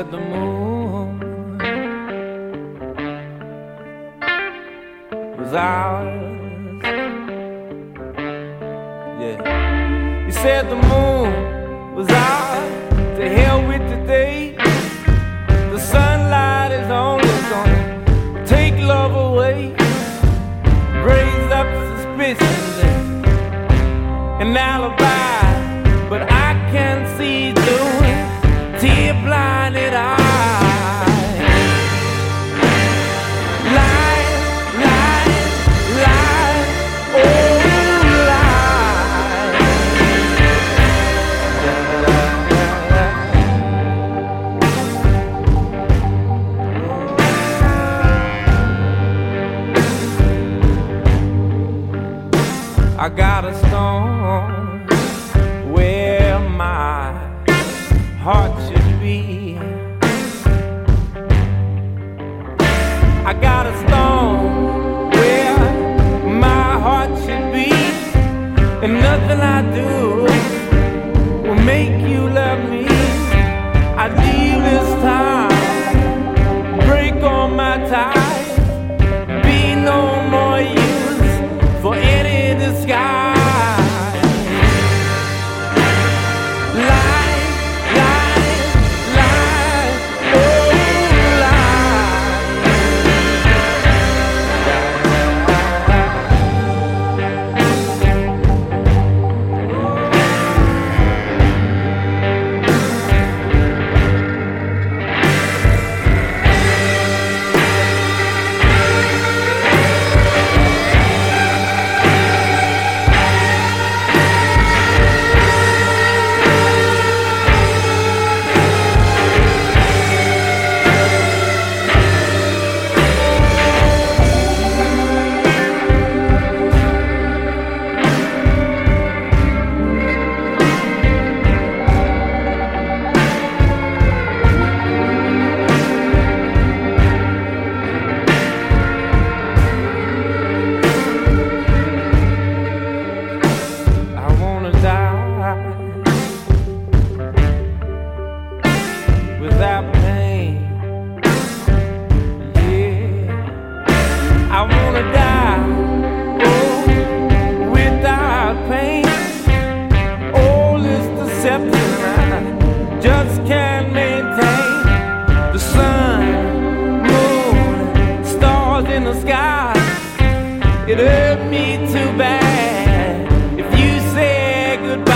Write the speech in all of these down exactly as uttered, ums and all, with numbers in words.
said the moon was ours. Yeah. You said the moon was ours. To hell with the day. The sunlight is only gonna take love away, raise up suspicions and an alibi, but I can't see through it, tear-blinded eyes. I got a stone where my heart should be. I got a stone where my heart should be, and nothing I do will make you love me. I leave this time, break all my ties, be no more use for any disguise. It hurt me too bad if you say goodbye.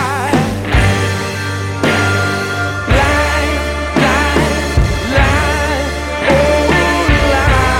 Lie, lie, lie, oh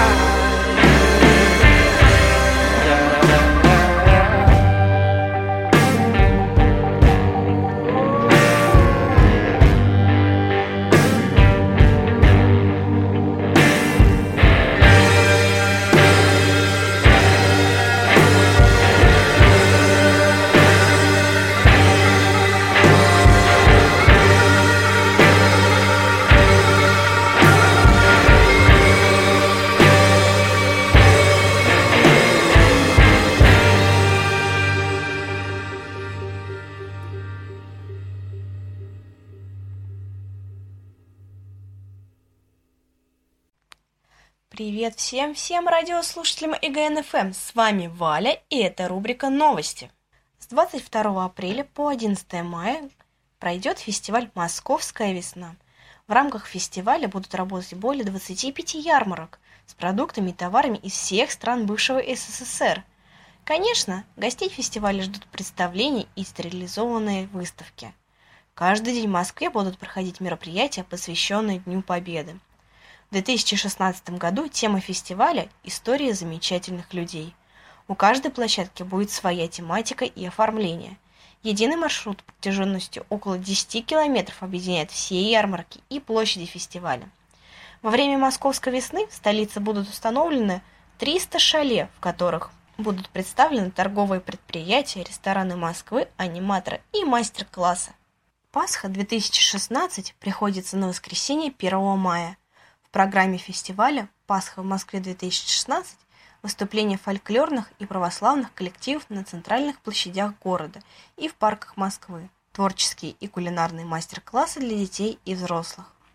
Привет всем, всем радиослушателям И Гэ Эн Эф Эм, с вами Валя, и это рубрика «Новости». С двадцать второго апреля по одиннадцатое мая пройдет фестиваль «Московская весна». В рамках фестиваля будут работать более двадцати пяти ярмарок с продуктами и товарами из всех стран бывшего Эс Эс Эс Эр. Конечно, гостей фестиваля ждут представления и стерилизованные выставки. Каждый день в Москве будут проходить мероприятия, посвященные Дню Победы. В две тысячи шестнадцатом году тема фестиваля – «История замечательных людей». У каждой площадки будет своя тематика и оформление. Единый маршрут протяженностью около десяти километров объединяет все ярмарки и площади фестиваля. Во время Московской весны в столице будут установлены триста шале, в которых будут представлены торговые предприятия, рестораны Москвы, аниматоры и мастер-классы. Пасха две тысячи шестнадцать приходится на воскресенье первого мая. В программе фестиваля «Пасха в Москве-две тысячи шестнадцать» выступления фольклорных и православных коллективов на центральных площадях города и в парках Москвы, творческие и кулинарные мастер-классы для детей и взрослых.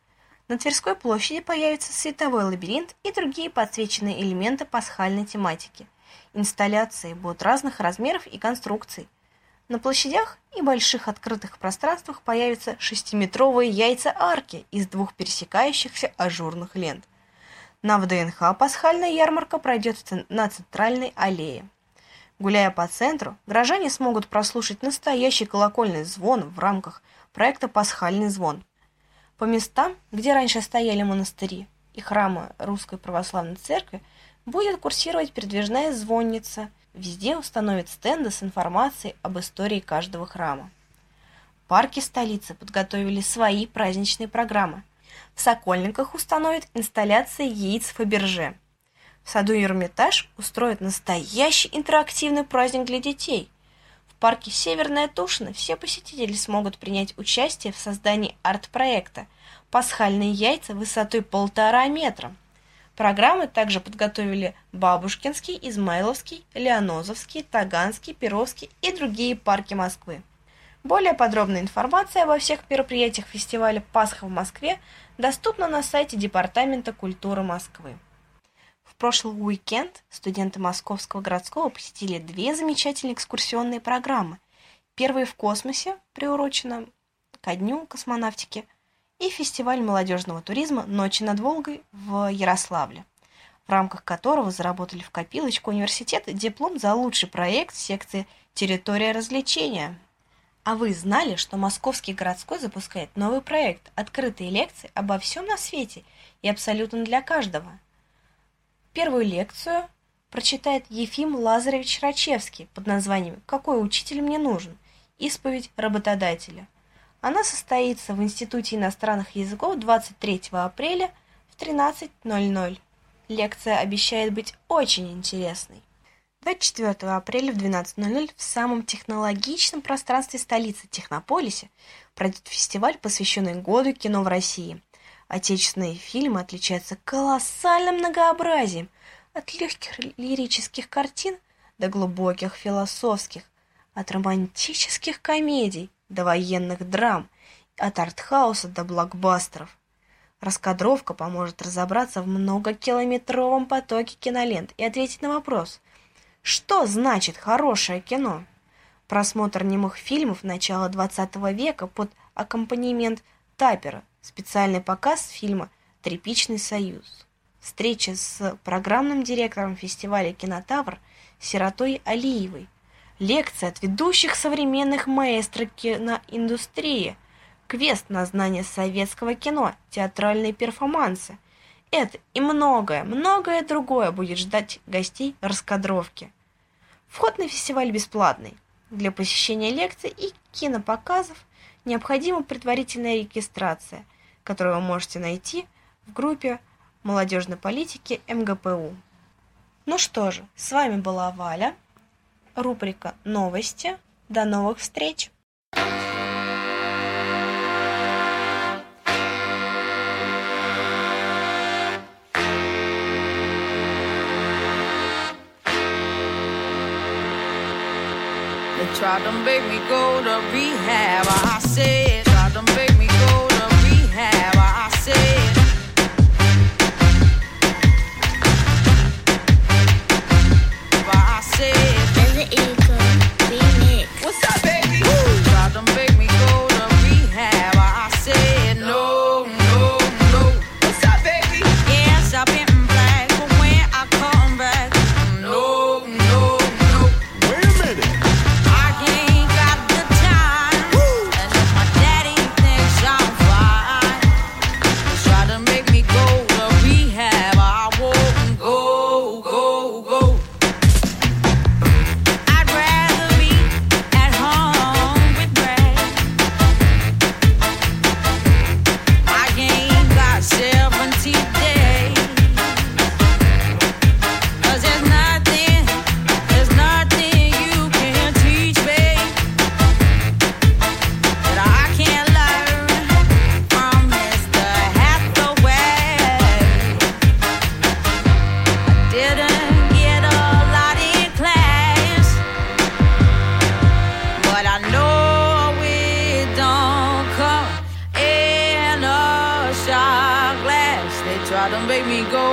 На Тверской площади появится световой лабиринт и другие подсвеченные элементы пасхальной тематики. Инсталляции будут разных размеров и конструкций. На площадях и больших открытых пространствах появятся шестиметровые яйца-арки из двух пересекающихся ажурных лент. На ВДНХ пасхальная ярмарка пройдет на центральной аллее. Гуляя по центру, горожане смогут прослушать настоящий колокольный звон в рамках проекта «Пасхальный звон». По местам, где раньше стояли монастыри и храмы Русской Православной Церкви, будет курсировать передвижная звонница. Везде установят стенды с информацией об истории каждого храма. Парки столицы подготовили свои праздничные программы. В Сокольниках установят инсталляции яиц Фаберже. В саду Эрмитаж устроят настоящий интерактивный праздник для детей. В парке Северная Тушина все посетители смогут принять участие в создании арт-проекта «Пасхальные яйца высотой полтора метра». Программы также подготовили Бабушкинский, Измайловский, Леонозовский, Таганский, Перовский и другие парки Москвы. Более подробная информация обо всех мероприятиях фестиваля «Пасха в Москве» доступна на сайте Департамента культуры Москвы. В прошлый уикенд студенты Московского городского посетили две замечательные экскурсионные программы. Первая в космосе, приурочена ко Дню космонавтики, и фестиваль молодежного туризма «Ночи над Волгой» в Ярославле, в рамках которого заработали в копилочку университета диплом за лучший проект секции «Территория развлечения». А вы знали, что Московский городской запускает новый проект «Открытые лекции обо всем на свете и абсолютно для каждого»? Первую лекцию прочитает Ефим Лазаревич Рачевский под названием «Какой учитель мне нужен? Исповедь работодателя». Она состоится в Институте иностранных языков двадцать третьего апреля в тринадцать ноль ноль. Лекция обещает быть очень интересной. двадцать четвёртого апреля в двенадцать ноль ноль в самом технологичном пространстве столицы Технополисе пройдет фестиваль, посвященный году кино в России. Отечественные фильмы отличаются колоссальным многообразием, от легких лирических картин до глубоких философских, от романтических комедий до военных драм, от артхауса до блокбастеров. Раскадровка поможет разобраться в многокилометровом потоке кинолент и ответить на вопрос: что значит хорошее кино? Просмотр немых фильмов начала двадцатого века под аккомпанемент тапера, специальный показ фильма «Тряпичный союз», встреча с программным директором фестиваля «Кинотавр» Сиратой Алиевой, лекция от ведущих современных маэстро киноиндустрии, квест на знание советского кино, театральные перформансы. Это и многое, многое другое будет ждать гостей раскадровки. Вход на фестиваль бесплатный. Для посещения лекций и кинопоказов необходима предварительная регистрация, которую вы можете найти в группе молодежной политики эм гэ пэ у. Ну что же, с вами была Валя, рубрика «Новости». До новых встреч! They tried to make me go to rehab. I said, tried to make me go to rehab. I said, I said, There's an ego remix. what's up, baby? Woo! Tried to make me go to rehab. I said, no, no, no. What's up, baby? Yes, I've been black, but when I come back, no, no, no. Wait a minute. I ain't got the time. Woo! And if my dad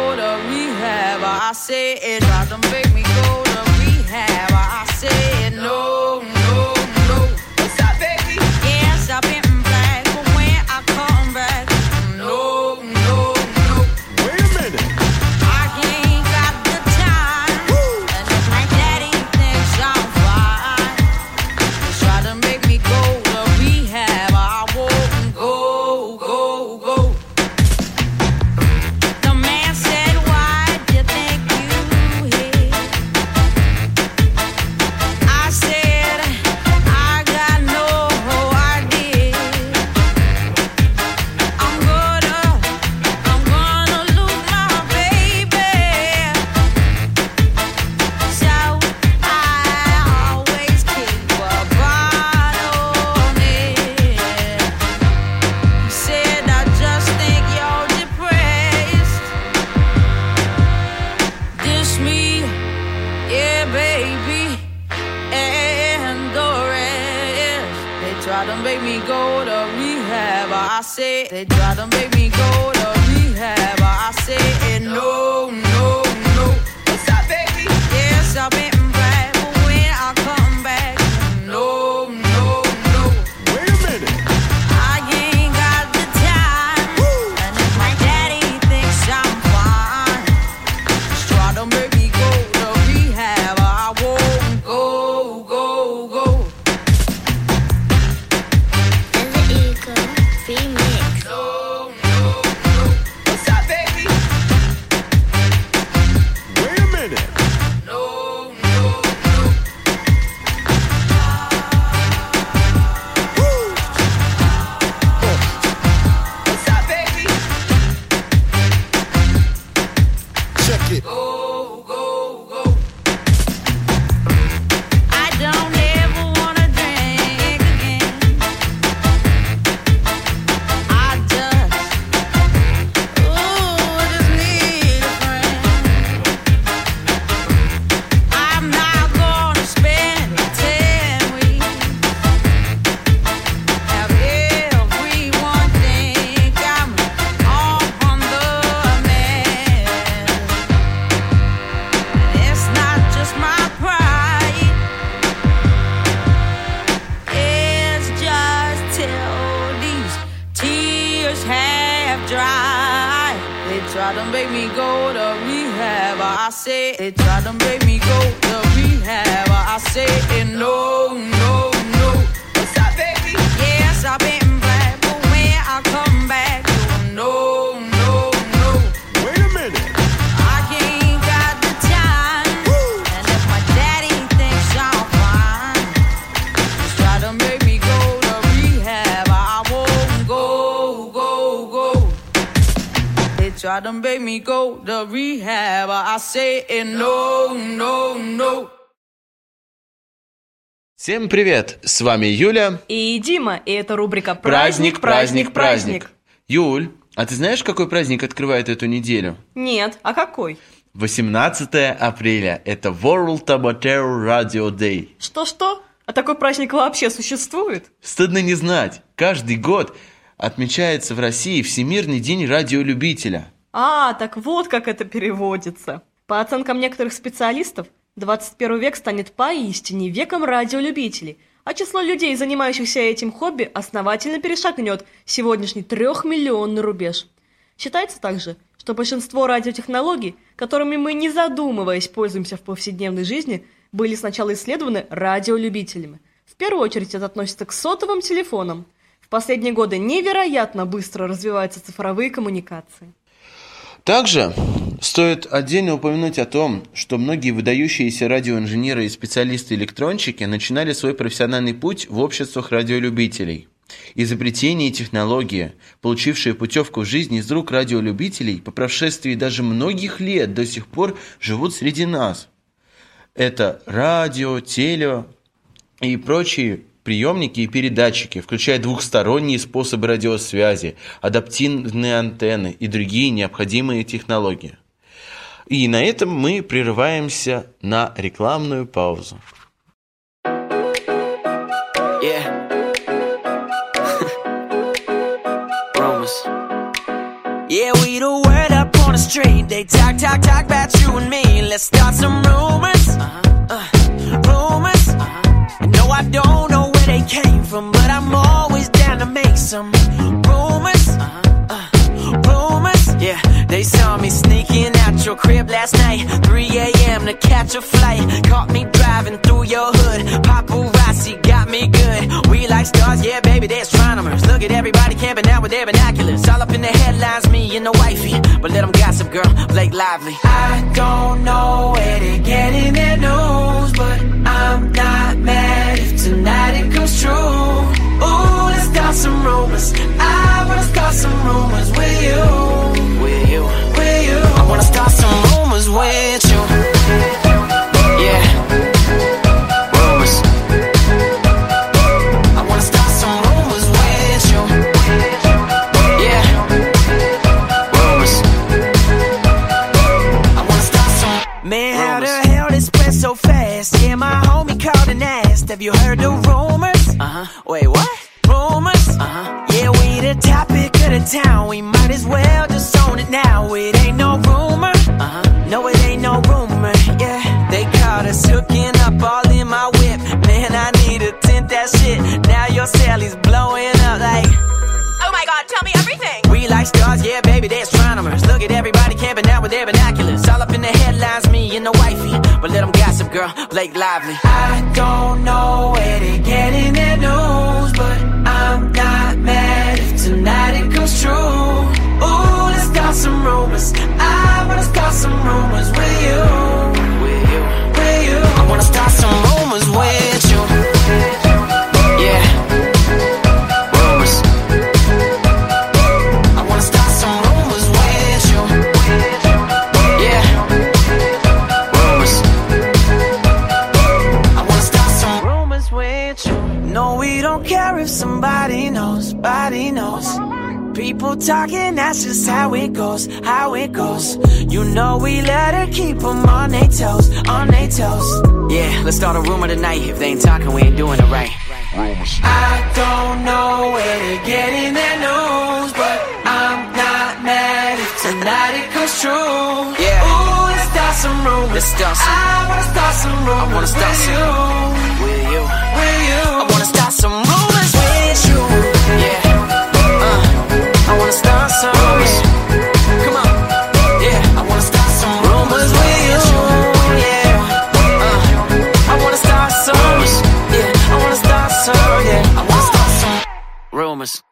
go to rehab. I said, try to make me go to rehab. I said, no, no, no. What's up, baby? Yes, I've been black, but when I come back, no, no, no. Wait a minute. I ain't got the time. Woo. And if my daddy thinks I'm fine, he's try to make me go to rehab. I won't go, go, go. The man said, why do you think you here? I said, I got no idea. I'm gonna, I'm gonna lose my baby. So I always keep a bottle on it. He said, I just think you're depressed. Dish me, yeah, baby, and the rest. They try to make me go to rehab. I said, they try to make me go to rehab. I said, no, no, no. What's up, baby? Yes, I've been back, but when I come back, no, no, no. Wait a minute. I ain't got the time. Woo. And if my daddy thinks I'm fine, he's trying to make me go to rehab. I won't go, go, go. And the Ego remix. No, no, no. What's up, baby? Wait a minute. No, no, no. Woo. What's up, baby? Check it. Go, go, go. I don't ever wanna drink again. I just, ooh, just need a friend. I'm not gonna spend ten weeks. Have everyone think I'm on the man. It's not just my pride. It's just till these tears have dried. They try to make me go to rehab. I said, they try to make me go to rehab. I said, no, no, no. What's up, baby? Yes, I've been back, but when I come back, no, no, no. Wait a minute. I ain't got the time. Woo. And if my daddy thinks I'm fine, he's try to make me go to rehab. I won't go, go, go. They try to make me go to rehab. I say no, no, no. Всем привет! С вами Юля. И Дима, и это рубрика Праздник, праздник, праздник. Юль, а ты знаешь, какой праздник открывает эту неделю? Нет, а какой? восемнадцатое апреля. Это World Amateur Radio Day. Что-что? А такой праздник вообще существует? Стыдно не знать. Каждый год отмечается в России Всемирный день радиолюбителя. А, так вот как это переводится. По оценкам некоторых специалистов, двадцать первый век станет поистине веком радиолюбителей, а число людей, занимающихся этим хобби, основательно перешагнет сегодняшний трехмиллионный рубеж. Считается также, что большинство радиотехнологий, которыми мы, не задумываясь, пользуемся в повседневной жизни, были сначала исследованы радиолюбителями. В первую очередь это относится к сотовым телефонам. В последние годы невероятно быстро развиваются цифровые коммуникации. Также стоит отдельно упомянуть о том, что многие выдающиеся радиоинженеры и специалисты-электронщики начинали свой профессиональный путь в обществах радиолюбителей. Изобретения и технологии, получившие путевку в жизнь из рук радиолюбителей, по прошествии даже многих лет до сих пор живут среди нас. Это радио, теле и прочие приемники и передатчики, включая двухсторонние способы радиосвязи, адаптивные антенны и другие необходимые технологии. И на этом мы прерываемся на рекламную паузу. Yeah. Rumors. Yeah, we the word up on on the street, they talk, talk, talk about you and me. Let's start some rumors, uh-huh. uh, rumors. Uh-huh. No, I don't know where they came from, but I'm always down to make some rumors, uh-huh. uh, rumors. Yeah, they saw me sneaking out your crib last night, three a.m. to catch a flight. Caught me driving through your hood, paparazzi got me good. We like stars, yeah, baby, they're astronomers. Look at everybody camping out with their binoculars. All up in the headlines, me and the wifey, but let them gossip, girl, Blake Lively. I don't know where they're getting their news, but I'm not mad if tonight it comes true. Ooh, let's start some rumors. I wanna start some rumors with you. With you, with you. I wanna start some rumors with you. Yeah, rumors. I wanna start some rumors with you. Yeah, rumors. I wanna start some. Man, how the hell this went so fast? Yeah, my homie called and asked, have you heard the rumors? Uh huh. Wait, what? Rumors? Uh huh. Yeah, we the topic of the town. We might as well just own it now. It ain't no rumor. Uh huh. No, it ain't no rumor. Yeah, they caught us hooking up all in my whip. Man, I need to tint that shit. Now your Sally's blowing up like. Oh my God, tell me everything. We like stars, yeah, baby, they're astronomers. Look at everybody camping out with their binoculars. All up in the headlines, me and the wifey, but let them gossip, girl, Blake Lively. I don't know where they're getting their news, but I'm not mad if tonight it comes true. Ooh, let's start some rumors. I wanna start some rumors with you. With you, with you. I wanna start some rumors with you. Yeah, rumors. I wanna start some rumors with you. Yeah, rumors. I wanna start some rumors with you. No, we don't care if somebody knows, somebody knows. People talking, that's just how it goes, how it goes. You know we let her keep them on their toes, on their toes. Yeah, let's start a rumor tonight. If they ain't talking, we ain't doing it right. I don't know where they're getting their news, but I'm not mad if tonight it comes true. Yeah. Ooh, let's start some rumors. Let's start some. I wanna start some rumors. I wanna start with some. You. With you. With you. I wanna start some rumors with you. Yeah. I wanna start some rumors. Come on, yeah. I wanna start some rumors with you. Yeah, uh, I wanna start some rumors. Yeah, I wanna start some. Yeah, I wanna start some rumors.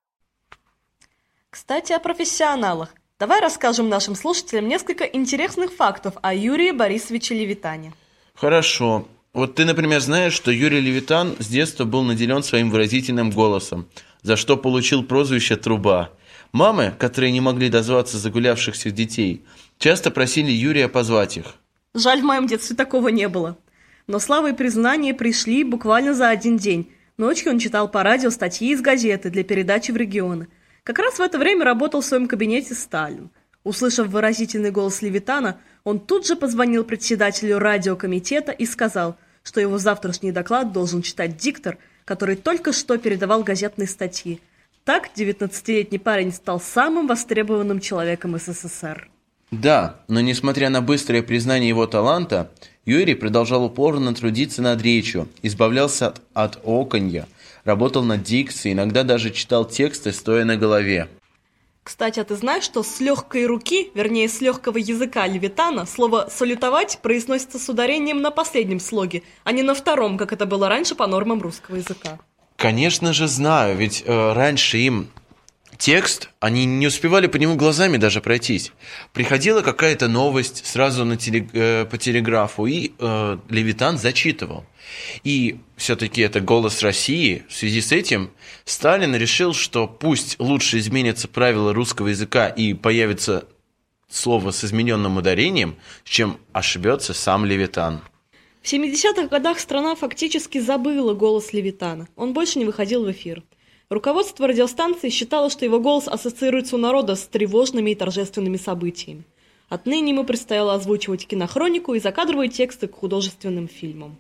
Кстати, о профессионалах. Давай расскажем нашим слушателям несколько интересных фактов о Юрии Борисовиче Левитане. Хорошо. Вот ты, например, знаешь, что Юрий Левитан с детства был наделен своим выразительным голосом, за что получил прозвище «Труба». Мамы, которые не могли дозваться загулявшихся детей, часто просили Юрия позвать их. Жаль, в моем детстве такого не было. Но слава и признание пришли буквально за один день. Ночью он читал по радио статьи из газеты для передачи в регионы. Как раз в это время работал в своем кабинете Сталин. Услышав выразительный голос Левитана, он тут же позвонил председателю радиокомитета и сказал, что его завтрашний доклад должен читать диктор, который только что передавал газетные статьи. Так девятнадцатилетний парень стал самым востребованным человеком СССР. Да, но несмотря на быстрое признание его таланта, Юрий продолжал упорно трудиться над речью, избавлялся от, от оконья, работал над дикцией, иногда даже читал тексты, стоя на голове. Кстати, а ты знаешь, что с легкой руки, вернее с легкого языка Левитана, слово «салютовать» произносится с ударением на последнем слоге, а не на втором, как это было раньше по нормам русского языка? Конечно же знаю, ведь э, раньше им текст, они не успевали по нему глазами даже пройтись. Приходила какая-то новость сразу на телег... э, по телеграфу, и э, Левитан зачитывал. И все-таки это «Голос России». В связи с этим Сталин решил, что пусть лучше изменятся правила русского языка и появится слово с измененным ударением, чем ошибется сам Левитан. В семидесятых годах страна фактически забыла голос Левитана. Он больше не выходил в эфир. Руководство радиостанции считало, что его голос ассоциируется у народа с тревожными и торжественными событиями. Отныне ему предстояло озвучивать кинохронику и закадровые тексты к художественным фильмам.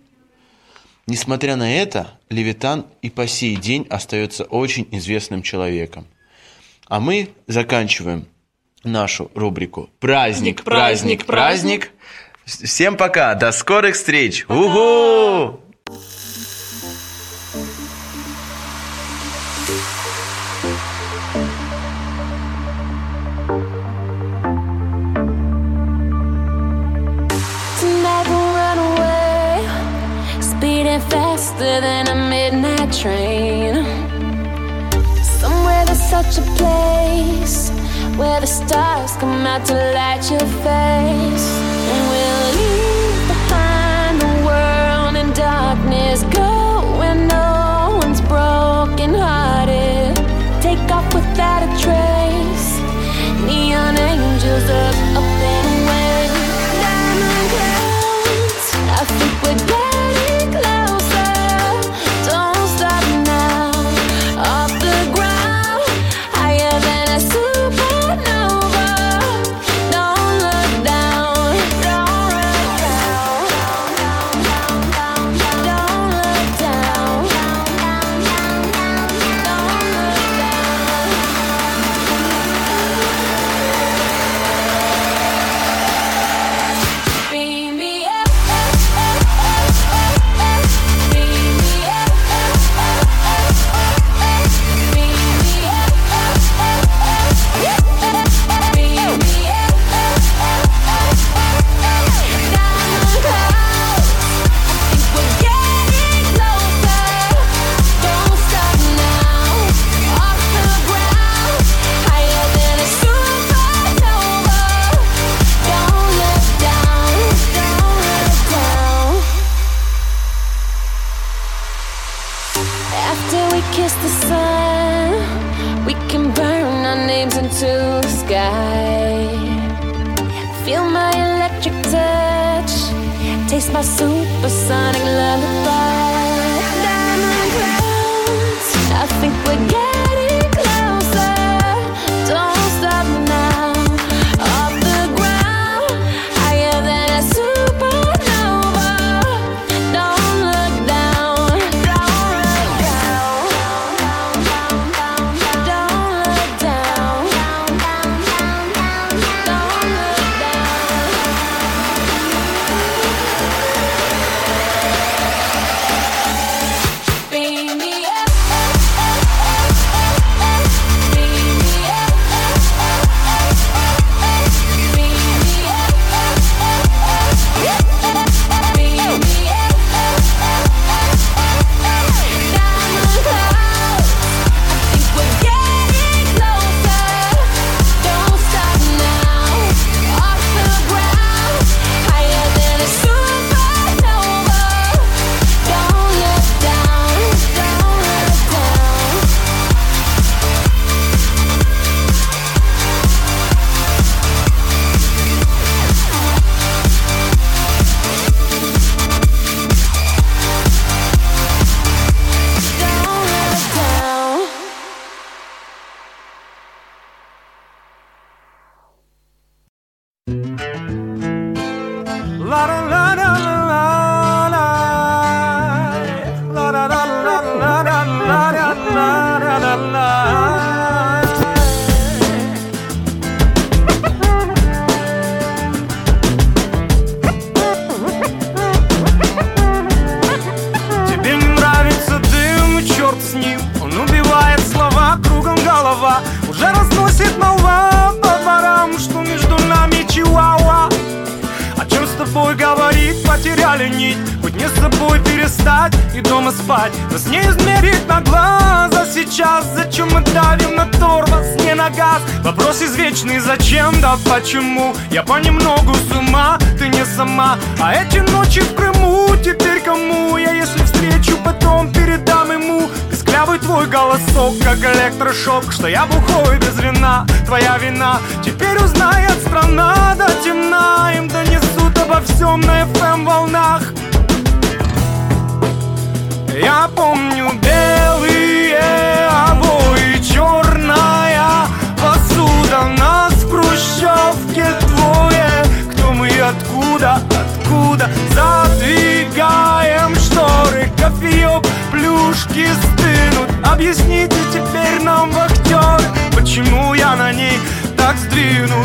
Несмотря на это, Левитан и по сей день остается очень известным человеком. А мы заканчиваем нашу рубрику «Праздник, Праздник, праздник, праздник». Всем пока, до скорых встреч! Угу! Tonight we'll run away, speeding faster than a midnight train. Somewhere there's such a place where the stars come out to light your face. And we'll leave behind the world in darkness, go where no one's broken hearted. Take off without a trace, neon angels up, up and away. Diamond clouds, I think we're getting closer. Don't stop now, off the ground, higher than a supernova. Don't look down, don't look down, don't look down, don't look down. Beam me up, beam me up, beam me up, beam me up. Diamond clouds, I think we're getting closer. Don't stop now, off the ground, higher than a supernova. Don't look down, don't look down. After we kiss the sun, we can burn our names into the sky. Feel my electric touch, taste my supersonic lullaby. Diamond clouds, I think we're getting closer. Don't stop now, off the ground, higher than a supernova. Don't look down, don't look down, don't look down, don't look down. Beam me up, beam me up, beam me up, beam me up. Diamond clouds, I think we're getting closer. Don't stop now, off the ground, higher than a supernova. Don't look down, don't look down. Don't look down. La la la la la la la la la la la la la la la la. Тебе не нравится дым, и черт с ним. Он убивает слова, кругом голова. Уже разносит молва по дворам, что между нами чиуауа. О чем с тобой говорить, потеряли нить. Хоть не с собой перестать и дома спать. Нас не измерить на глаз, а сейчас зачем мы давим на тормоз, не на газ? Вопрос извечный, зачем, да почему? Я понемногу с ума, ты не сама. А эти ночи в Крыму теперь кому? Я если встречу, потом передам ему. Песклявый твой голосок, как электрошок, что я бухой без вина, твоя вина. Теперь узнает страна до темна, им донесут обо всем на эф эм волнах. Я помню белые обои, черная посуда. Нас в хрущевке двое. Кто мы и откуда, откуда? Задвигаем шторы, кофеек, плюшки стынут. Объясните теперь нам, вахтеры, почему я на ней так так сдвинут.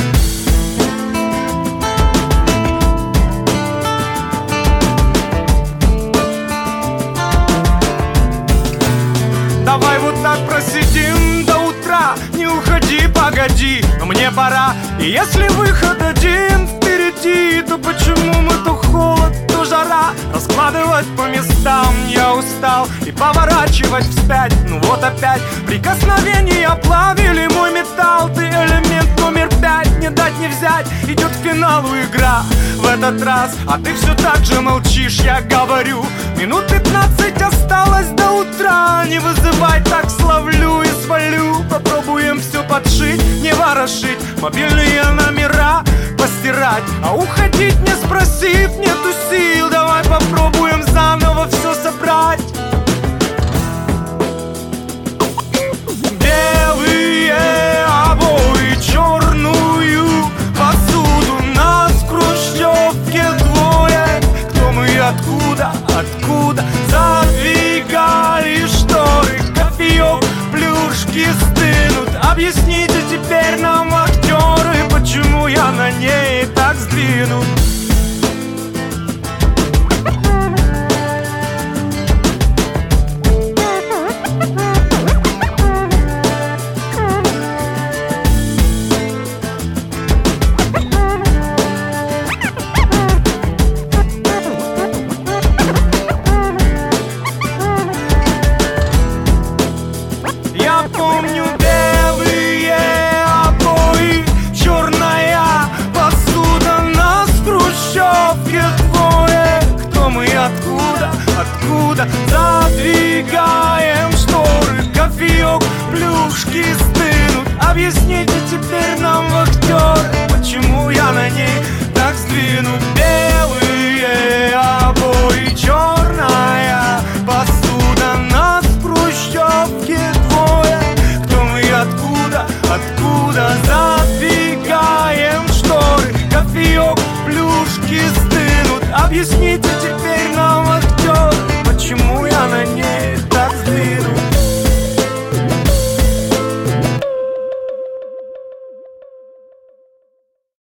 Давай вот так просидим до утра, не уходи, погоди, но мне пора. И если выход один впереди, то почему мы то холод, то жара? Раскладывать по местам я устал и поворачивать вспять. Ну вот опять прикосновения плавили мой металл. Ты элемент номер пять, не дать не взять. Идет к финалу игра в этот раз, а ты все так же молчишь, я говорю. Минут пятнадцать осталось до утра. Не вызывай, так словлю и свалю. Попробуем все подшить, не ворошить, мобильные номера постирать, а уходить не спросив нету сил. Давай попробуем заново все собрать. Белые обои, черную посуду, нас в хрущевке двое. Кто мы и откуда, откуда задвигали шторы, кофеек, плюшки стынут. Объясните теперь нам, актеры, почему я на ней так сдвинут. Я помню белые обои, черная посуда, нас в хрущевке двое. Кто мы и откуда, откуда задвигаем шторы, кофеек, плюшки стынут. Объясните теперь нам, актеры, почему я на ней так сдвинут. Белые обои, черная посуда, нас в хрущевке двое. Кто мы и откуда, откуда задвигаем шторы, кофеек, плюшки стынут. Объясните теперь нам, актеры, почему я на ней